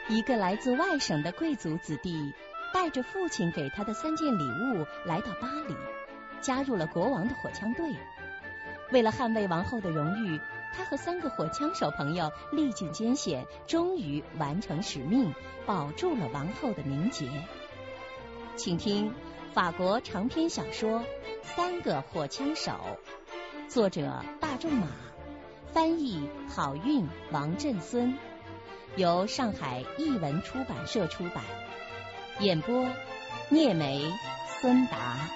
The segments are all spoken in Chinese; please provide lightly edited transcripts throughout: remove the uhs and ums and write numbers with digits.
一个来自外省的贵族子弟带着父亲给他的3件礼物来到巴黎，加入了国王的火枪队。为了捍卫王后的荣誉，他和3个火枪手朋友历尽艰险，终于完成使命，保住了王后的名节。请听法国长篇小说《3个火枪手》，作者大仲马，翻译郝韵、王振孙，由上海译文出版社出版，演播聂梅、孙达。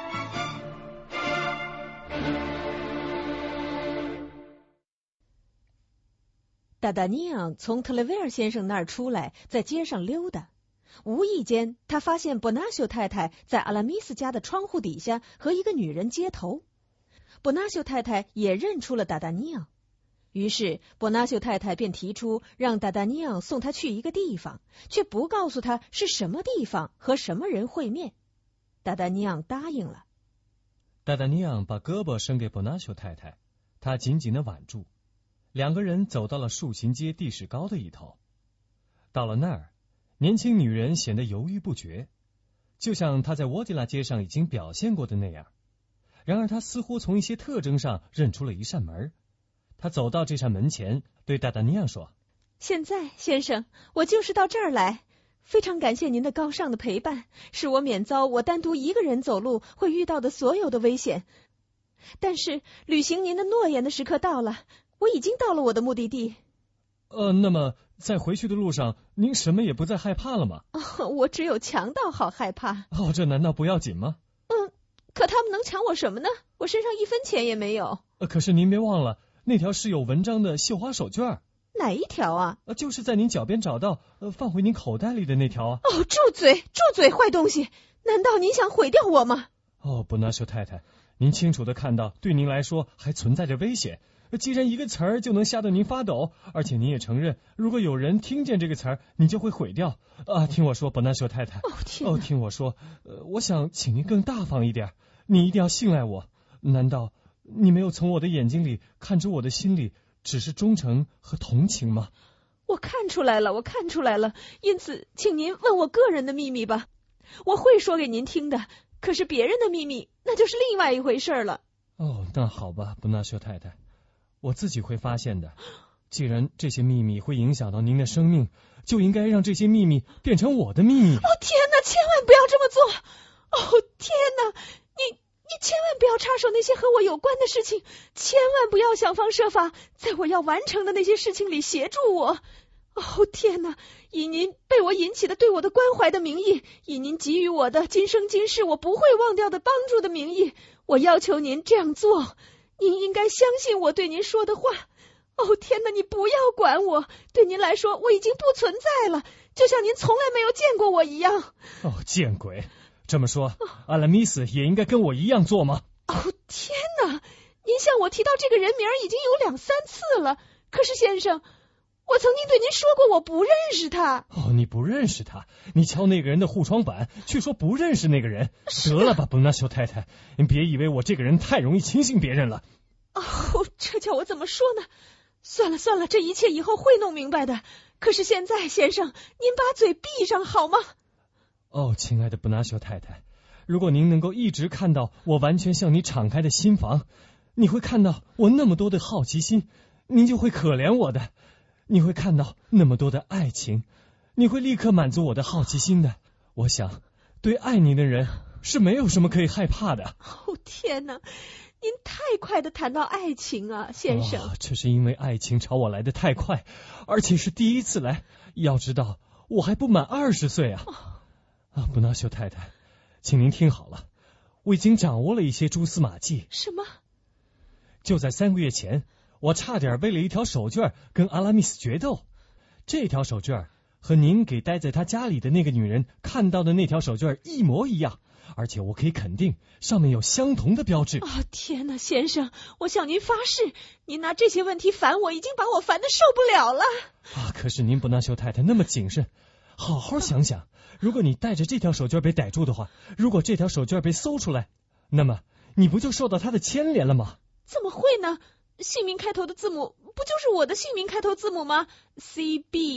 达达尼昂从特雷维尔先生那儿出来，在街上溜达。无意间，他发现伯纳修太太在阿拉米斯家的窗户底下和一个女人接头。伯纳修太太也认出了达达尼昂，于是伯纳修太太便提出让达达尼昂送他去一个地方，却不告诉他是什么地方和什么人会面。达达尼昂答应了。 达达尼昂把胳膊伸给伯纳修太太，他紧紧地挽住。2个人走到了树形街地势高的一头。到了那儿，年轻女人显得犹豫不决，就像她在沃迪拉街上已经表现过的那样。然而她似乎从一些特征上认出了一扇门。她走到这扇门前，对达达尼昂说： 现在，先生，我就是到这儿来，非常感谢您的高尚的陪伴，使我免遭我单独一个人走路会遇到的所有的危险。但是履行您的诺言的时刻到了，我已经到了我的目的地。 那么在回去的路上，您什么也不再害怕了吗？ 我只有强盗好害怕。 这难道不要紧吗？ 可他们能抢我什么呢？我身上1分钱也没有。 可是您别忘了，那条是有文章的绣花手绢。 哪一条啊？ 就是在您脚边找到，放回您口袋里的那条啊。 住嘴，住嘴，坏东西！难道您想毁掉我吗？ 伯纳修太太，您清楚地看到，对您来说还存在着危险。既然一个词儿就能吓得您发抖，而且您也承认，如果有人听见这个词儿，您就会毁掉。听我说，伯纳修太太。听我说，我想请您更大方一点，你一定要信赖我。难道你没有从我的眼睛里看出我的心里只是忠诚和同情吗？ 我看出来了，因此请您问我个人的秘密吧，我会说给您听的。可是别人的秘密，那就是另外一回事了。 那好吧，伯纳修太太，我自己会发现的。既然这些秘密会影响到您的生命，就应该让这些秘密变成我的秘密。 天哪，千万不要这么做！天哪，你千万不要插手那些和我有关的事情，千万不要想方设法在我要完成的那些事情里协助我。天哪，以您被我引起的对我的关怀的名义，以您给予我的今生今世我不会忘掉的帮助的名义，我要求您这样做。您应该相信我对您说的话。天哪，你不要管我，对您来说我已经不存在了，就像您从来没有见过我一样。 见鬼！这么说，阿拉米斯也应该跟我一样做吗？ 天哪，您向我提到这个人名已经有2-3次了，可是先生，我曾经对您说过我不认识他。 你不认识他？你敲那个人的护窗板，却说不认识那个人。得了吧，伯纳修太太，您别以为我这个人太容易轻信别人了。 这叫我怎么说呢？算了，这一切以后会弄明白的。可是现在，先生，您把嘴闭上好吗？ 亲爱的伯纳修太太，如果您能够一直看到我完全向你敞开的心房，你会看到我那么多的好奇心，您就会可怜我的。你会看到那么多的爱情，你会立刻满足我的好奇心的。我想，对爱你的人是没有什么可以害怕的。 天哪，您太快地谈到爱情啊，先生。 这是因为爱情朝我来得太快，而且是第一次来。要知道，我还不满20岁啊。伯纳修太太，请您听好了，我已经掌握了一些蛛丝马迹。 什么？ 就在3个月前，我差点为了一条手绢跟阿拉米斯决斗。这条手绢和您给待在他家里的那个女人看到的那条手绢一模一样，而且我可以肯定上面有相同的标志。 天哪，先生，我向您发誓，您拿这些问题烦我，已经把我烦得受不了了。 可是您伯纳修太太那么谨慎，好好想想，如果你带着这条手绢被逮住的话，如果这条手绢被搜出来，那么你不就受到他的牵连了吗？ 怎么会呢？姓名开头的字母不就是我的姓名开头字母吗？CB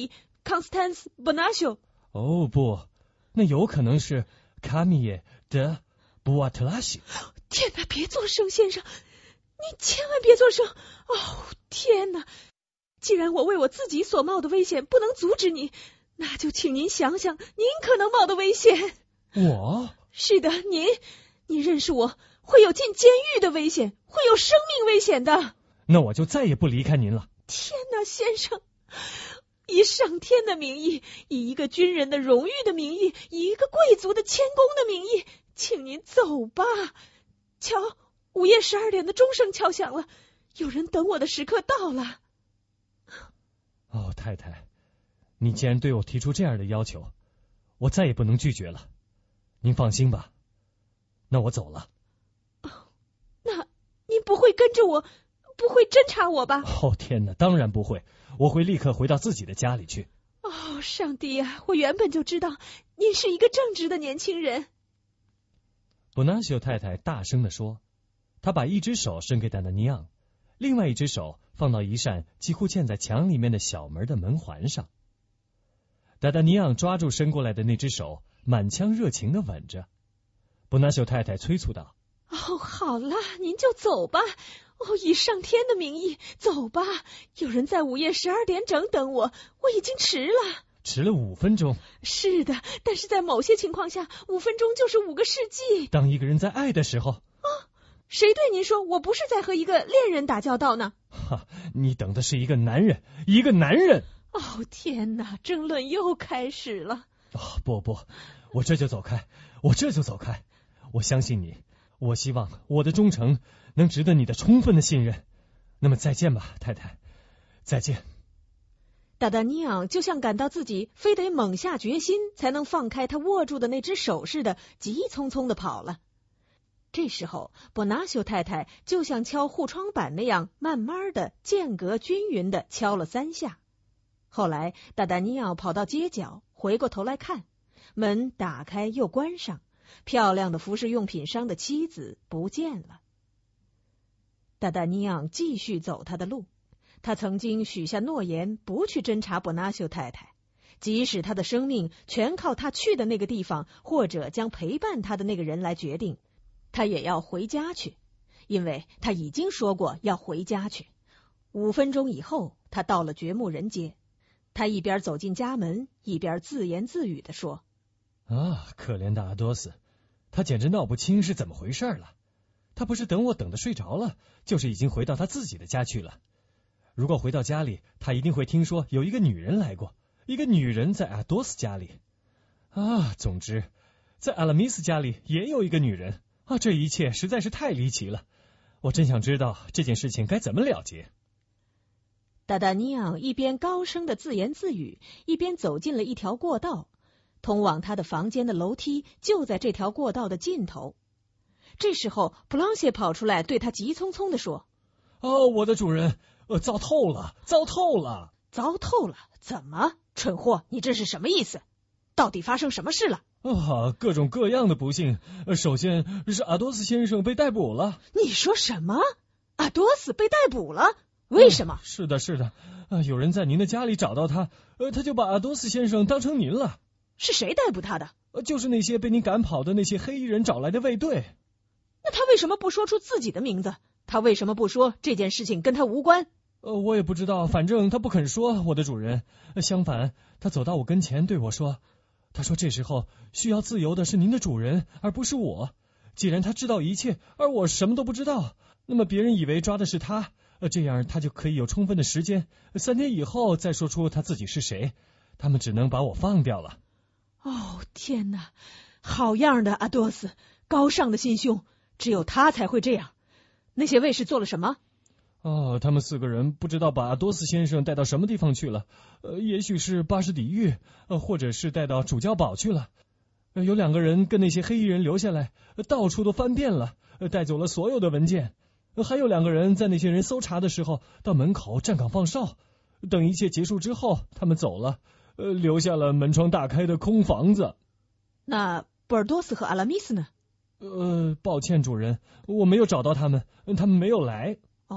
Constance Bonacieux。 哦不，那有可能是卡米耶的布瓦特拉西。 天哪，别作声，先生，你千万别作声。哦，天哪！既然我为我自己所冒的危险不能阻止你，那就请您想想您可能冒的危险。 我？ 是的，您认识我，会有进监狱的危险，会有生命危险的。 那我就再也不离开您了。 天哪，先生，以上天的名义，以一个军人的荣誉的名义，以一个贵族的谦恭的名义，请您走吧。瞧，午夜12点的钟声敲响了，有人等我的时刻到了。 哦，太太，你既然对我提出这样的要求，我再也不能拒绝了。您放心吧，那我走了。 那您不会跟着我，不会侦查我吧？ 哦，天哪，当然不会，我会立刻回到自己的家里去。 哦，上帝啊，我原本就知道您是一个正直的年轻人。 布纳修太太大声地说，她把一只手伸给达达尼昂，另外一只手放到一扇几乎嵌在墙里面的小门的门环上。达达尼昂抓住伸过来的那只手，满腔热情地吻着。布纳修太太催促道： 哦，好了，您就走吧。哦，以上天的名义，走吧。有人在午夜12点整等我，我已经迟了。 迟了5分钟。 是的，但是在某些情况下，5分钟就是5个世纪。 当一个人在爱的时候， 谁对您说我不是在和一个恋人打交道呢？ 哈，你等的是一个男人，一个男人。 哦，天哪，争论又开始了。 哦，不，我这就走开，我相信你，我希望我的忠诚能值得你的充分的信任。那么再见吧，太太，再见。 达达尼昂就像感到自己非得猛下决心才能放开他握住的那只手似的，急匆匆地跑了。这时候，伯纳修太太就像敲护窗板那样，慢慢的、间隔均匀的敲了3下。后来，达达尼奥跑到街角，回过头来看，门打开又关上，漂亮的服饰用品商的妻子不见了。达达尼昂继续走他的路，他曾经许下诺言，不去侦查伯纳修太太，即使他的生命全靠他去的那个地方，或者将陪伴他的那个人来决定，他也要回家去，因为他已经说过要回家去。5分钟以后，他到了掘墓人街。他一边走进家门，一边自言自语地说： 啊，可怜的阿多斯，他简直闹不清是怎么回事了。他不是等我等得睡着了，就是已经回到他自己的家去了。如果回到家里，他一定会听说有一个女人来过，一个女人在阿多斯家里。啊，总之，在阿拉米斯家里也有一个女人。啊，这一切实在是太离奇了。我真想知道这件事情该怎么了结。 达达尼昂一边高声的自言自语，一边走进了一条过道，通往他的房间的楼梯就在这条过道的尽头。这时候，布朗谢跑出来，对他急匆匆地说： 哦，我的主人，糟透了！糟透了！ 怎么？蠢货，你这是什么意思？到底发生什么事了？ 啊，各种各样的不幸。首先是阿多斯先生被逮捕了。 你说什么？阿多斯被逮捕了？为什么？ 是的，有人在您的家里找到他，他就把阿多斯先生当成您了。 是谁逮捕他的？ 就是那些被您赶跑的那些黑衣人找来的卫队。 那他为什么不说出自己的名字？他为什么不说这件事情跟他无关？ 我也不知道，反正他不肯说，我的主人。相反，他走到我跟前对我说，他说这时候需要自由的是您的主人，而不是我。既然他知道一切，而我什么都不知道，那么别人以为抓的是他，这样他就可以有充分的时间，3天以后再说出他自己是谁。他们只能把我放掉了。 哦，天哪，好样的，阿多斯，高尚的心胸，只有他才会这样。那些卫士做了什么？ 他们4个人不知道把阿多斯先生带到什么地方去了，也许是巴士底狱，或者是带到主教堡去了。有2个人跟那些黑衣人留下来，到处都翻遍了，带走了所有的文件。还有2个人在那些人搜查的时候，到门口站岗放哨。等一切结束之后，他们走了，留下了门窗大开的空房子。 那博尔多斯和阿拉米斯呢？ 抱歉，主人，我没有找到他们，他们没有来。 哦，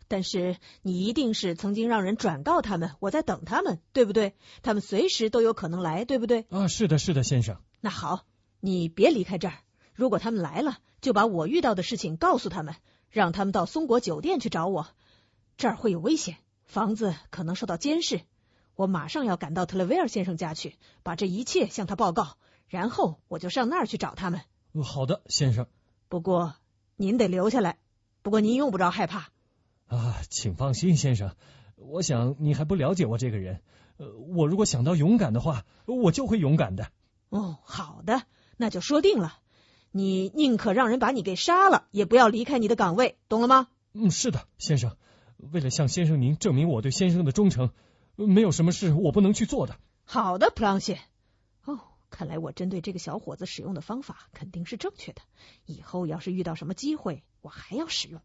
但是你一定是曾经让人转告他们，我在等他们，对不对？他们随时都有可能来，对不对？ 是的，是的，先生。 那好，你别离开这儿。如果他们来了，就把我遇到的事情告诉他们，让他们到松果酒店去找我。这儿会有危险，房子可能受到监视。我马上要赶到特雷维尔先生家去，把这一切向他报告，然后我就上那儿去找他们。 好的，先生。 不过您得留下来，不过您用不着害怕。 请放心，先生。我想你还不了解我这个人。我如果想到勇敢的话，我就会勇敢的。 好的，那就说定了。你宁可让人把你给杀了，也不要离开你的岗位，懂了吗？ 是的，先生。为了向先生您证明我对先生的忠诚，没有什么事我不能去做的。 好的，普朗谢。看来我针对这个小伙子使用的方法肯定是正确的。以后要是遇到什么机会，我还要使用。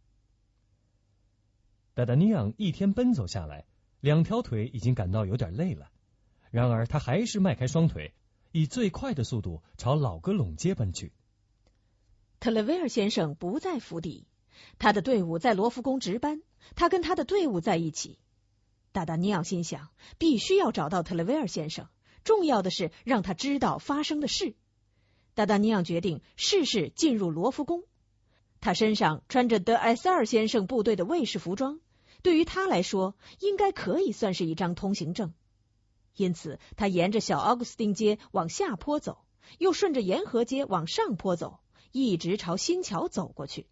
达达尼昂一天奔走下来，2条腿已经感到有点累了，然而他还是迈开双腿，以最快的速度朝老格陇街奔去。 特雷维尔先生不在府邸，他的队伍在罗浮宫值班，他跟他的队伍在一起。达达尼昂心想，必须要找到特雷维尔先生，重要的是让他知道发生的事。达达尼昂决定试试进入罗浮宫。他身上穿着德埃塞尔先生部队的卫士服装，对于他来说应该可以算是一张通行证。因此他沿着小奥古斯丁街往下坡走，又顺着沿河街往上坡走，一直朝新桥走过去。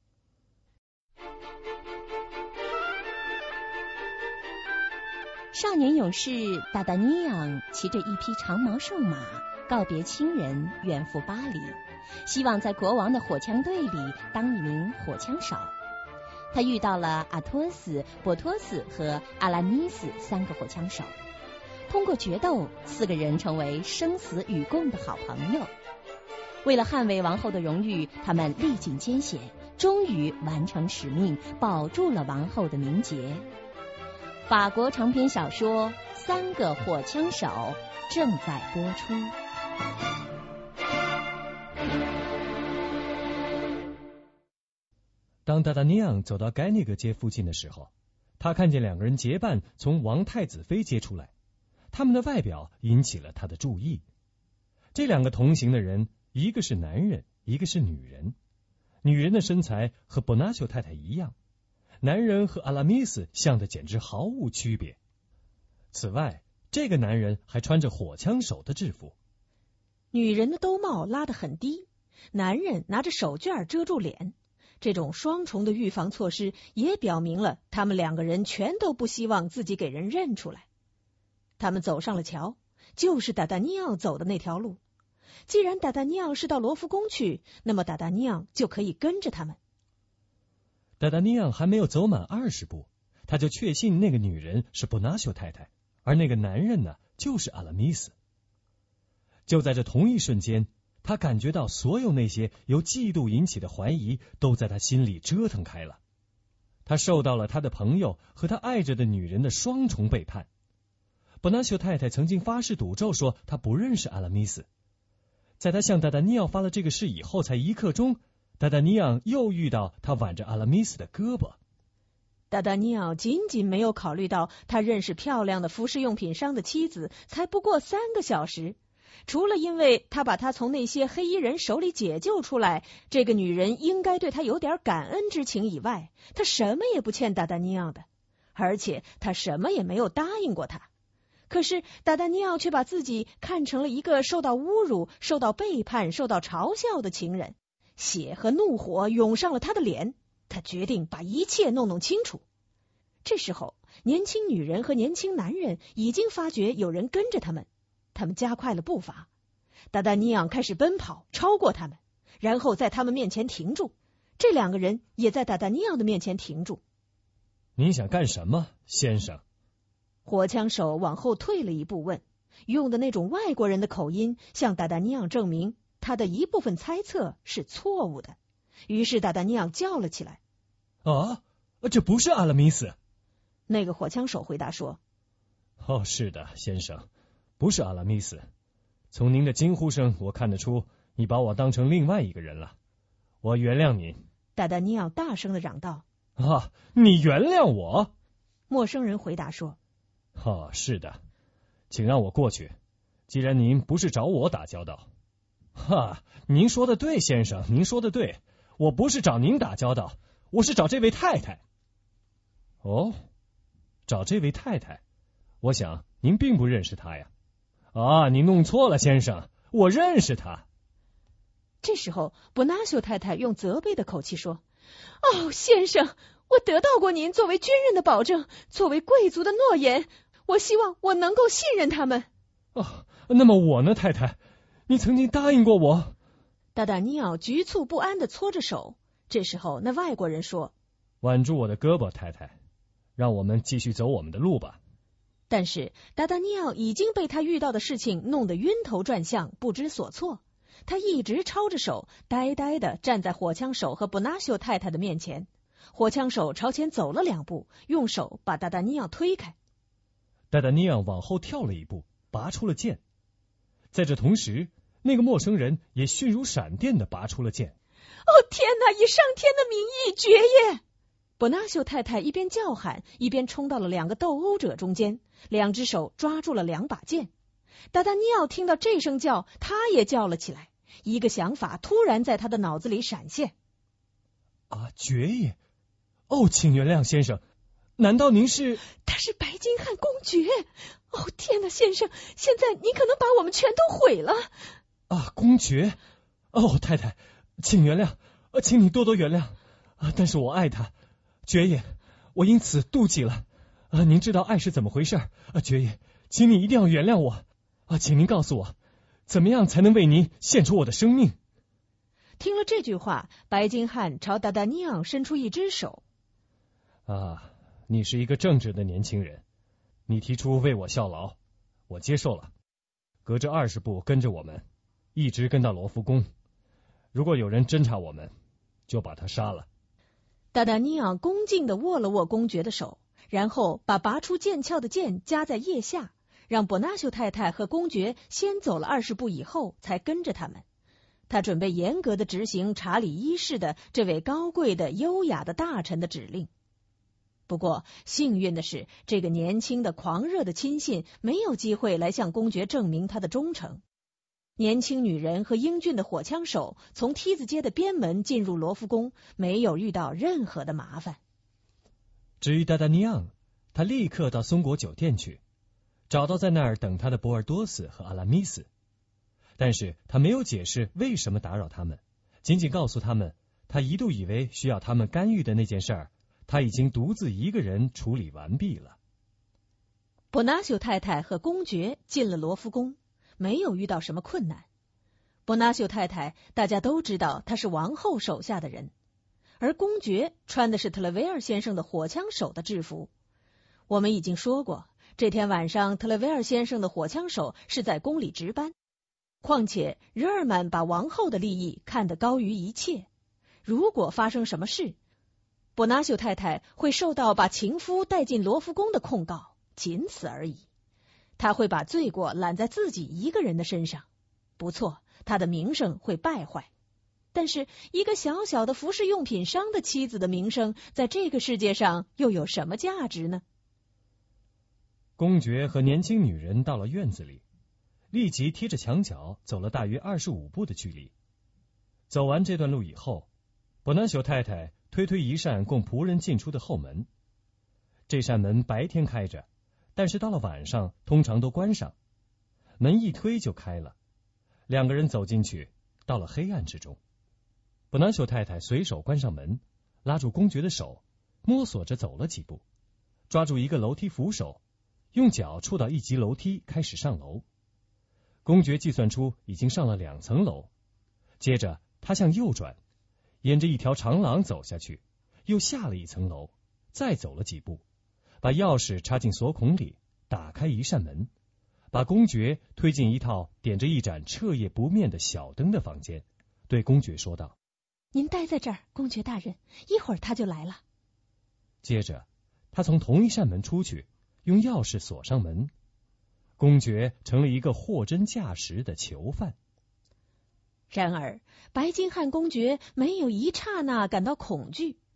少年勇士达达尼昂骑着一匹长毛瘦马，告别亲人，远赴巴黎，希望在国王的火枪队里当一名火枪手。他遇到了阿托斯、波托斯和阿拉米斯3个火枪手，通过决斗，4个人成为生死与共的好朋友。为了捍卫王后的荣誉，他们历尽艰险，终于完成使命，保住了王后的名节。法国长篇小说《3个火枪手》正在播出。 当达达尼昂走到该那个街附近的时候，他看见2个人结伴从王太子妃街出来，他们的外表引起了他的注意。这2个同行的人，一个是男人，一个是女人。女人的身材和伯纳修太太一样，男人和阿拉米斯像的简直毫无区别。此外，这个男人还穿着火枪手的制服。 女人的兜帽拉得很低，男人拿着手绢遮住脸。这种双重的预防措施也表明了他们2个人全都不希望自己给人认出来。他们走上了桥，就是达达尼昂走的那条路。既然达达尼昂是到罗浮宫去，那么达达尼昂就可以跟着他们。 达达尼昂还没有走满20步，他就确信那个女人是伯纳修太太，而那个男人呢，就是阿拉米斯。就在这同一瞬间，他感觉到所有那些由嫉妒引起的怀疑都在他心里折腾开了。他受到了他的朋友和他爱着的女人的双重背叛。伯纳修太太曾经发誓赌咒说他不认识阿拉米斯。在他向达达尼昂发了这个誓以后，才1刻钟，达达尼昂又遇到他挽着阿拉米斯的胳膊。 达达尼昂仅仅没有考虑到他认识漂亮的服饰用品商的妻子才不过3个小时。除了因为他把他从那些黑衣人手里解救出来，这个女人应该对他有点感恩之情以外，他什么也不欠达达尼昂的，而且他什么也没有答应过他。可是达达尼奥却把自己看成了一个受到侮辱、受到背叛、受到嘲笑的情人，血和怒火涌上了他的脸。他决定把一切弄清楚。这时候，年轻女人和年轻男人已经发觉有人跟着他们，他们加快了步伐。达达尼昂开始奔跑，超过他们，然后在他们面前停住。这2个人也在达达尼昂的面前停住。 您想干什么，先生？ 火枪手往后退了一步问，用的那种外国人的口音向达达尼昂证明他的一部分猜测是错误的。于是达达尼昂叫了起来： 这不是阿拉米斯。 那个火枪手回答说： 是的，先生，不是阿拉米斯。从您的惊呼声我看得出你把我当成另外一个人了，我原谅您。 达达尼昂大声地嚷道： 啊，你原谅我？ 陌生人回答说。 是的，请让我过去。既然您不是找我打交道。您说的对，先生，您说的对，我不是找您打交道，我是找这位太太。哦，找这位太太，我想您并不认识她呀。你弄错了，先生，我认识她。 这时候，伯纳修太太用责备的口气说：先生，我得到过您作为军人的保证，作为贵族的诺言，我希望我能够信任他们。 那么我呢，太太？你曾经答应过我。 达达尼奥局促不安地搓着手。这时候，那外国人说： 挽住我的胳膊，太太，让我们继续走我们的路吧。 但是达达尼奥已经被他遇到的事情弄得晕头转向，不知所措。他一直抄着手，呆呆地站在火枪手和伯纳修太太的面前。火枪手朝前走了2步，用手把达达尼奥推开。 达达尼奥往后跳了1步，拔出了剑。在这同时，那个陌生人也迅如闪电地拔出了剑。 天哪！以上天的名义，爵爷！伯纳修太太一边叫喊，一边冲到了2个斗殴者中间，2只手抓住了2把剑。达达尼奥听到这声叫，他也叫了起来。一个想法突然在他的脑子里闪现。 爵爷！请原谅，先生，难道您是？ 他是白金汉公爵！天哪，先生，现在你可能把我们全都毁了。 公爵！太太，请原谅，请你多多原谅。但是我爱他，爵爷，我因此妒忌了。您知道爱是怎么回事？爵爷，请你一定要原谅我。请您告诉我，怎么样才能为您献出我的生命？ 听了这句话，白金汉朝达达尼昂伸出一只手。 你是一个正直的年轻人，你提出为我效劳，我接受了。隔着20步跟着我们，一直跟到罗浮宫。如果有人侦察我们，就把他杀了。 达达尼昂恭敬地握了握公爵的手，然后把拔出剑鞘的剑夹在腋下，让伯纳修太太和公爵先走了20步以后才跟着他们。他准备严格地执行查理一世的这位高贵的优雅的大臣的指令。不过幸运的是，这个年轻的狂热的亲信没有机会来向公爵证明他的忠诚。年轻女人和英俊的火枪手从梯子街的边门进入罗浮宫，没有遇到任何的麻烦。 至于达达尼昂，他立刻到松果酒店去，找到在那儿等他的博尔多斯和阿拉米斯。但是他没有解释为什么打扰他们，仅仅告诉他们，他一度以为需要他们干预的那件事儿，他已经独自一个人处理完毕了。 伯纳修太太和公爵进了罗浮宫，没有遇到什么困难。伯纳修太太大家都知道她是王后手下的人，而公爵穿的是特勒维尔先生的火枪手的制服。我们已经说过，这天晚上特勒维尔先生的火枪手是在宫里值班。况且日耳曼把王后的利益看得高于一切，如果发生什么事，伯纳修太太会受到把情夫带进罗浮宫的控告，仅此而已。他会把罪过揽在自己一个人的身上。不错，他的名声会败坏。但是一个小小的服饰用品商的妻子的名声，在这个世界上又有什么价值呢？ 公爵和年轻女人到了院子里，立即贴着墙角走了大约25步的距离。走完这段路以后，伯纳修太太推一扇供仆人进出的后门。这扇门白天开着，但是到了晚上通常都关上。门一推就开了，2个人走进去，到了黑暗之中。伯纳修太太随手关上门，拉住公爵的手，摸索着走了几步，抓住一个楼梯扶手，用脚触到1级楼梯，开始上楼。公爵计算出已经上了2层楼，接着他向右转，沿着一条长廊走下去，又下了1层楼，再走了几步，把钥匙插进锁孔里，打开一扇门，把公爵推进一套点着一盏彻夜不灭的小灯的房间，对公爵说道：“ 您待在这儿，公爵大人，一会儿他就来了。” 接着他从同一扇门出去，用钥匙锁上门。公爵成了一个货真价实的囚犯。 然而白金汉公爵没有一刹那感到恐惧，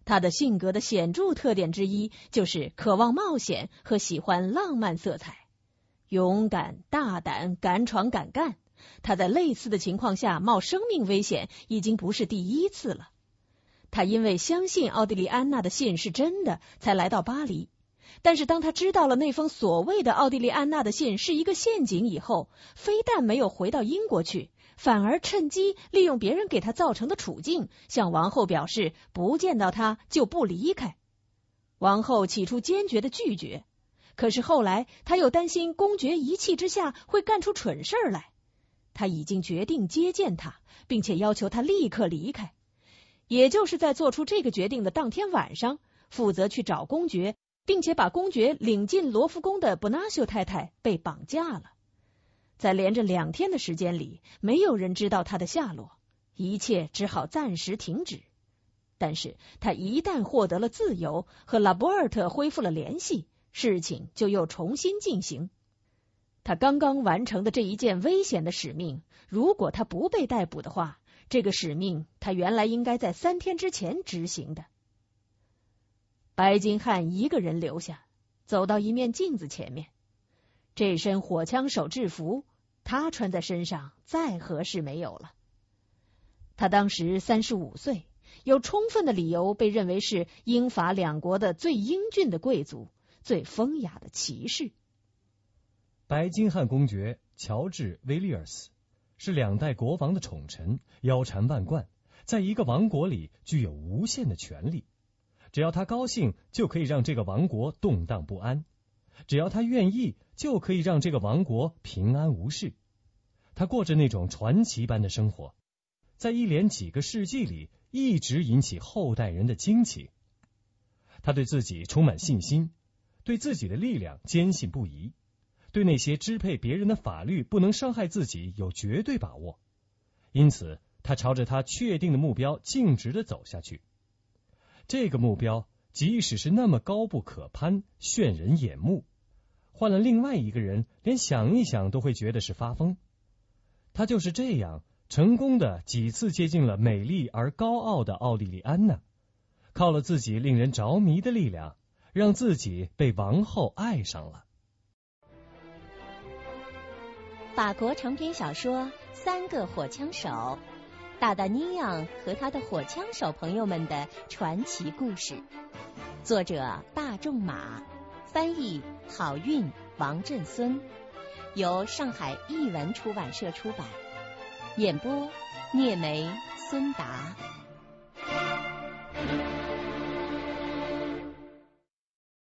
他的性格的显著特点之一就是渴望冒险和喜欢浪漫色彩，勇敢、大胆、敢闯敢干。他在类似的情况下冒生命危险已经不是第一次了。他因为相信奥地利安娜的信是真的，才来到巴黎。但是当他知道了那封所谓的奥地利安娜的信是一个陷阱以后，非但没有回到英国去，反而趁机利用别人给他造成的处境，向王后表示不见到他就不离开。王后起初坚决的拒绝，可是后来他又担心公爵一气之下会干出蠢事来。他已经决定接见他，并且要求他立刻离开。也就是在做出这个决定的当天晚上，负责去找公爵，并且把公爵领进罗浮宫的伯纳修太太被绑架了。在连着2天的时间里，没有人知道他的下落，一切只好暂时停止。但是他一旦获得了自由，和拉波尔特恢复了联系，事情就又重新进行。他刚刚完成的这一件危险的使命，如果他不被逮捕的话，这个使命他原来应该在3天之前执行的。白金汉一个人留下，走到一面镜子前面。这身火枪手制服，他穿在身上再合适没有了。他当时35岁，有充分的理由被认为是英法2国的最英俊的贵族，最风雅的骑士。 白金汉公爵乔治·威利尔斯是2代国王的宠臣，腰缠万贯，在一个王国里具有无限的权力。只要他高兴，就可以让这个王国动荡不安；只要他愿意，就可以让这个王国平安无事。他过着那种传奇般的生活，在一连几个世纪里一直引起后代人的惊奇。他对自己充满信心，对自己的力量坚信不疑，对那些支配别人的法律不能伤害自己有绝对把握。因此他朝着他确定的目标径直地走下去。这个目标即使是那么高不可攀，炫人眼目，换了另外一个人，连想一想都会觉得是发疯。他就是这样成功的几次接近了美丽而高傲的奥地利安娜，靠了自己令人着迷的力量，让自己被王后爱上了。 法国长篇小说《3个火枪手》，大达尼昂和他的火枪手朋友们的传奇故事，作者大仲马，翻译郝韵、王振孙，由上海译文出版社出版，演播聂梅、孙达。